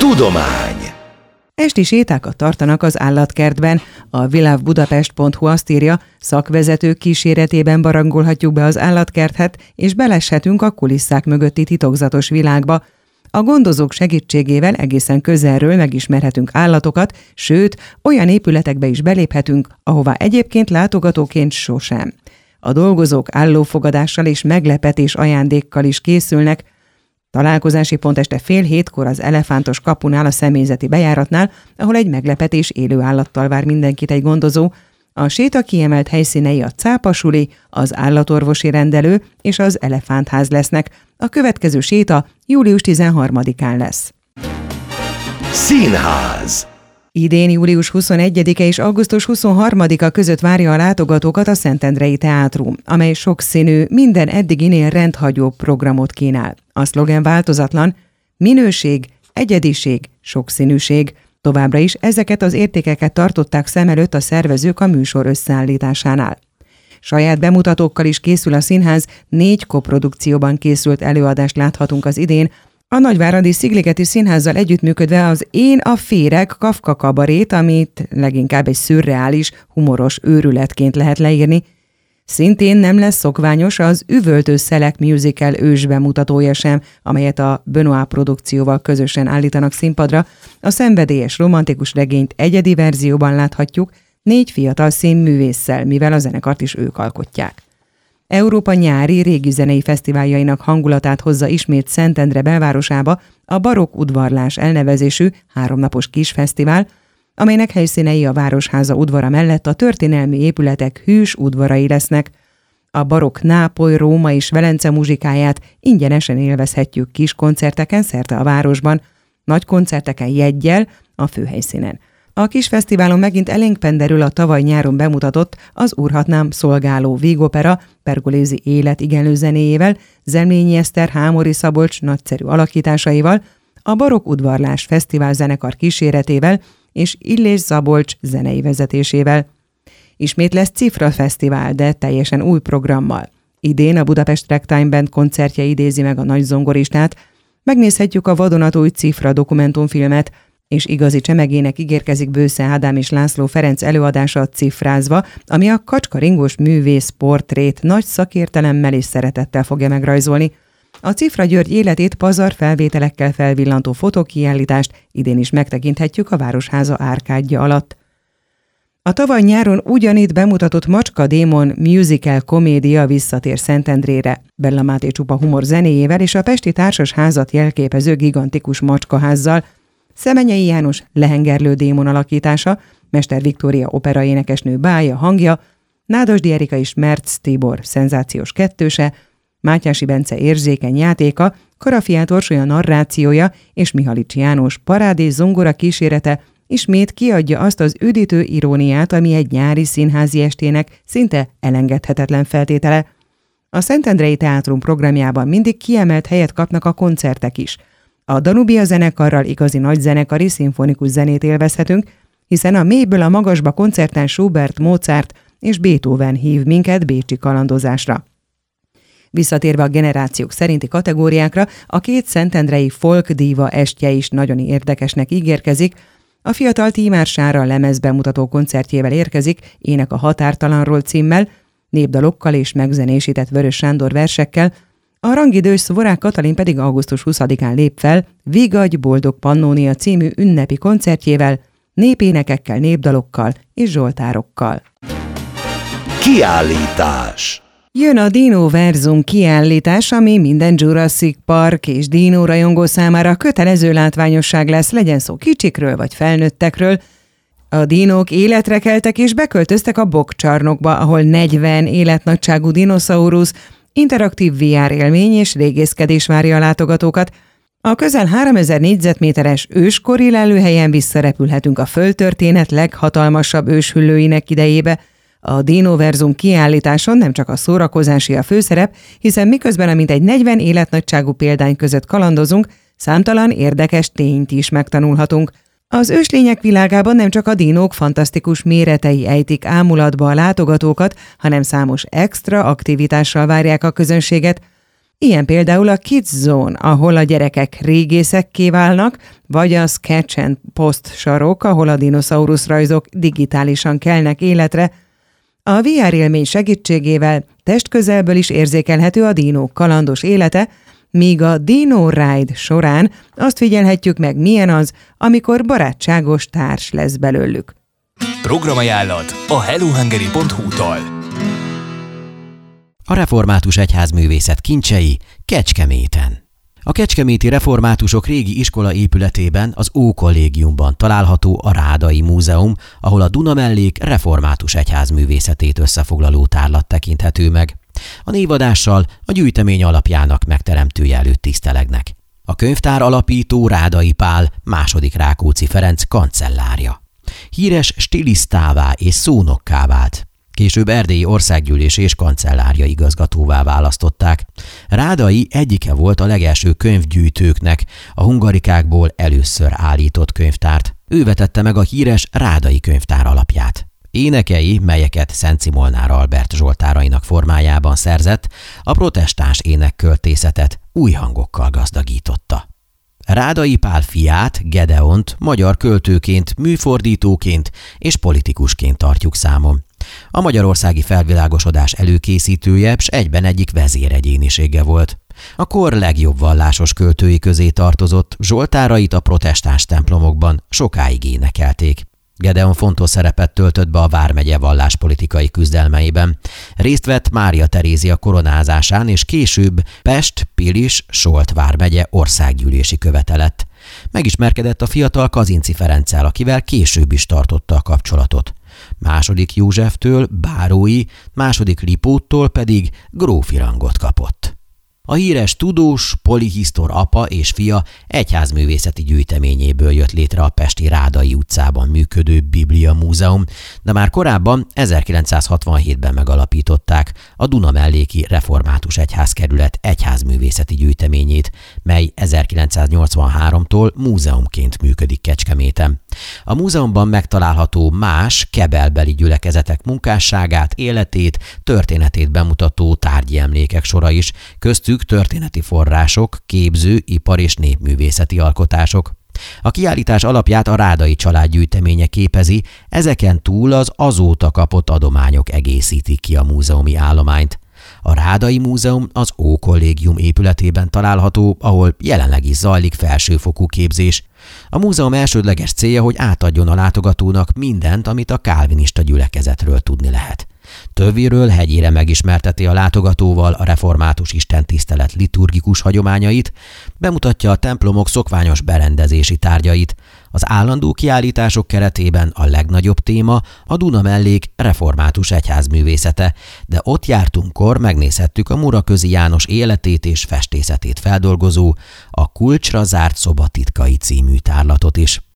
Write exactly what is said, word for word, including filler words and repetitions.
Tudomány. Esti sétákat tartanak az állatkertben. A világbudapest pont hu azt írja, szakvezetők kíséretében barangolhatjuk be az állatkerthet, és beleshetünk a kulisszák mögötti titokzatos világba. A gondozók segítségével egészen közelről megismerhetünk állatokat, sőt, olyan épületekbe is beléphetünk, ahová egyébként látogatóként sosem. A dolgozók állófogadással és meglepetés ajándékkal is készülnek. Találkozási pont este fél hétkor az Elefántos kapunál a személyzeti bejáratnál, ahol egy meglepetés élő állattal vár mindenkit egy gondozó. A séta kiemelt helyszínei a cápasuli, az állatorvosi rendelő és az elefántház lesznek. A következő séta július tizenharmadikán lesz. Színház. Idén július huszonegyedike és augusztus huszonharmadika között várja a látogatókat a Szentendrei Teátrum, amely sokszínű, minden eddiginél rendhagyóbb programot kínál. A szlogen változatlan: minőség, egyediség, sokszínűség. Továbbra is ezeket az értékeket tartották szem előtt a szervezők a műsor összeállításánál. Saját bemutatókkal is készül a színház, négy koprodukcióban készült előadást láthatunk az idén. A Nagyváradi Szigligeti Színházzal együttműködve az Én a Féreg Kafka kabarét, amit leginkább egy szürreális, humoros őrületként lehet leírni. Szintén nem lesz szokványos az Üvöltő Szelek musical ős bemutatója sem, amelyet a Benoit produkcióval közösen állítanak színpadra. A szenvedélyes romantikus regényt egyedi verzióban láthatjuk, négy fiatal színművésszel, mivel a zenekart is ők alkotják. Európa nyári régi zenei fesztiváljainak hangulatát hozza ismét Szentendre belvárosába a Barokk Udvarlás elnevezésű háromnapos kis fesztivál, amelynek helyszínei a Városháza udvara mellett a történelmi épületek hűs udvarai lesznek. A barokk Nápoly, Róma és Velence muzsikáját ingyenesen élvezhetjük kis koncerteken szerte a városban, nagy koncerteken jeggyel a főhelyszínen. A kis fesztiválon megint elénk penderül a tavaly nyáron bemutatott Az Úrhatnám szolgáló vígopera Pergolézi élet igenlő zenéjével, Zemlényi Eszter, Hámori Szabolcs nagyszerű alakításaival, a Barokk Udvarlás Fesztivál zenekar kíséretével és Illés Szabolcs zenei vezetésével. Ismét lesz Cifra Fesztivál, de teljesen új programmal. Idén a Budapest Ragtime Band koncertje idézi meg a nagy zongoristát, megnézhetjük a vadonatúj Cifra dokumentumfilmet, és igazi csemegének ígérkezik Bősze Ádám és László Ferenc előadása Cifrázva, ami a kacskaringós művész portrét nagy szakértelemmel és szeretettel fogja megrajzolni. A Cifra György életét pazar felvételekkel felvillantó fotókiállítást idén is megtekinthetjük a Városháza árkádja alatt. A tavaly nyáron ugyanitt bemutatott Macska Démon musical komédia visszatér Szentendrére, Bella Máté csupa humor zenéjével és a pesti társasházat jelképező gigantikus macskaházzal, Szemenyei János lehengerlő démon alakítása, Mester Viktória operaénekesnő bája hangja, Nádasdy Erika és Mertz Tibor szenzációs kettőse, Mátyási Bence érzékeny játéka, Karafiát Orsolya narrációja és Mihalics János parádés zongora kísérete ismét kiadja azt az üdítő iróniát, ami egy nyári színházi estének szinte elengedhetetlen feltétele. A Szentendrei Teátrum programjában mindig kiemelt helyet kapnak a koncertek is. A Danubia zenekarral igazi nagyzenekari szimfonikus zenét élvezhetünk, hiszen a mélyből a magasba koncerten Schubert, Mozart és Beethoven hív minket bécsi kalandozásra. Visszatérve a generációk szerinti kategóriákra, a két szentendrei folk díva estje is nagyon érdekesnek ígérkezik. A fiatal Tímár Sára lemezbemutató koncertjével érkezik, Ének a határtalanról címmel, népdalokkal és megzenésített Vörös Sándor versekkel, a rangidős Szvorák Katalin pedig augusztus huszadikán lép fel Vigadj boldog Pannónia című ünnepi koncertjével, népénekekkel, népdalokkal és zsoltárokkal. Kiállítás. Jön a Dinoverzum kiállítás, ami minden Jurassic Park és Dino rajongó számára kötelező látványosság lesz, legyen szó kicsikről vagy felnőttekről. A dinók életre keltek és beköltöztek a Bokkcsarnokba, ahol negyven életnagyságú dinoszaurusz, interaktív vé er élmény és régészkedés várja a látogatókat. A közel háromezer négyzetméteres őskori lelőhelyen visszarepülhetünk a földtörténet leghatalmasabb őshüllőinek idejébe. A Dinoverzum kiállításon nem csak a szórakozási a főszerep, hiszen miközben a mintegy negyven életnagyságú példány között kalandozunk, számtalan érdekes tényt is megtanulhatunk. Az őslények világában nem csak a dinók fantasztikus méretei ejtik ámulatba a látogatókat, hanem számos extra aktivitással várják a közönséget. Ilyen például a Kids Zone, ahol a gyerekek régészekké válnak, vagy a Sketch and Post sarok, ahol a dinoszaurusz rajzok digitálisan kelnek életre. A vé er élmény segítségével testközelből is érzékelhető a dinók kalandos élete, míg a Dino Ride során azt figyelhetjük meg, milyen az, amikor barátságos társ lesz belőlük. Programajánlat a hellohungary pont hu-tól. A református egyházművészet kincsei Kecskeméten. A kecskeméti reformátusok régi iskola épületében, az Ókollégiumban található a Rádai Múzeum, ahol a Dunamellék református egyházművészetét összefoglaló tárlat tekinthető meg. A névadással a gyűjtemény alapjának megteremtője előtt tisztelegnek. A könyvtár alapító Rádai Pál, második Rákóczi Ferenc kancellárja. Híres stilisztává és szónokká vált. Később erdélyi országgyűlés és kancellárja igazgatóvá választották. Rádai egyike volt a legelső könyvgyűjtőknek, a hungarikákból először állított könyvtárt. Ő vetette meg a híres Rádai könyvtár alapját. Énekei, melyeket Szent Szimolnár Albert zsoltárainak formájában szerzett, a protestáns énekköltészetet új hangokkal gazdagította. Rádai Pál fiát, Gedeont magyar költőként, műfordítóként és politikusként tartjuk számon. A magyarországi felvilágosodás előkészítője, s egyben egyik vezéregyénisége volt. A kor legjobb vallásos költői közé tartozott, zsoltárait a protestáns templomokban sokáig énekelték. Gedeon fontos szerepet töltött be a vármegye valláspolitikai küzdelmeiben. Részt vett Mária Terézia koronázásán, és később Pest, Pilis, Solt vármegye országgyűlési követe lett. Megismerkedett a fiatal Kazinczy Ferenccel, akivel később is tartotta a kapcsolatot. Második Józseftől bárói, második Lipóttól pedig grófi rangot kapott. A híres tudós, polihisztor apa és fia egyházművészeti gyűjteményéből jött létre a pesti Rádai utcában működő Biblia Múzeum, de már korábban ezerkilencszázhatvanhétben megalapították a Dunamelléki Református Egyházkerület egyházművészeti gyűjteményét, mely ezerkilencszáznyolcvanháromtól múzeumként működik Kecskeméten. A múzeumban megtalálható más kebelbeli gyülekezetek munkásságát, életét, történetét bemutató tárgyi emlékek sora is, köztük történeti források, képző, ipar és népművészeti alkotások. A kiállítás alapját a Rádai család gyűjteménye képezi, ezeken túl az azóta kapott adományok egészítik ki a múzeumi állományt. A Rádai Múzeum az Ókollégium épületében található, ahol jelenleg is zajlik felsőfokú képzés. A múzeum elsődleges célja, hogy átadjon a látogatónak mindent, amit a kálvinista gyülekezetről tudni lehet. Tövéről hegyére megismerteti a látogatóval a református istentisztelet liturgikus hagyományait, bemutatja a templomok szokványos berendezési tárgyait. Az állandó kiállítások keretében a legnagyobb téma a Dunamellék református egyházművészete, de ott jártunkkor megnézhettük a Muraközi János életét és festészetét feldolgozó, a Kulcsra zárt szoba titkai című tárlatot is.